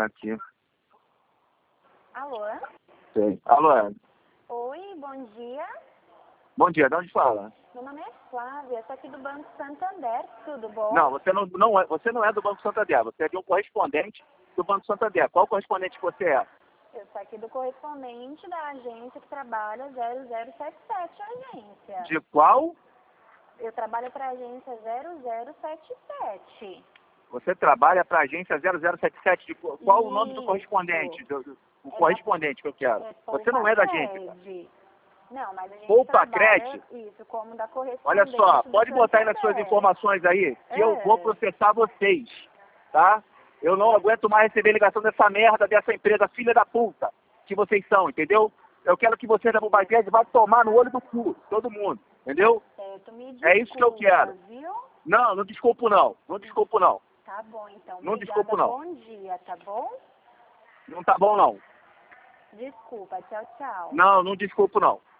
Aqui. Alô? Sei. Alô? Oi, bom dia. Bom dia, de onde fala? Meu nome é Flávia, sou aqui do Banco Santander, tudo bom? Não, você não é do Banco Santander, você é de um correspondente do Banco Santander. Qual correspondente que você é? Eu sou aqui do correspondente da agência que trabalha 0077, agência. De qual? Eu trabalho para a agência 0077. Você trabalha para a agência 0077. De qual o nome do Isso. correspondente? O É correspondente que eu quero. Você não é da agência. Cred. Não, mas a gente Poupa trabalha Cred? isso, como da correspondente Olha só, do pode botar aí nas suas Santander. informações aí que eu vou É. processar vocês, tá? Eu não aguento mais receber ligação dessa merda, dessa empresa filha da puta que vocês são, entendeu? Eu quero que vocês da Bubacred vá tomar no olho do cu, todo mundo, entendeu? Certo, me É isso que eu desculpa, quero. viu? Não, não desculpo não. Não desculpo não. Tá bom, então. Não Obrigada, desculpo não. bom dia, tá bom? Não tá bom não. Desculpa, tchau, tchau. Não, não desculpo não.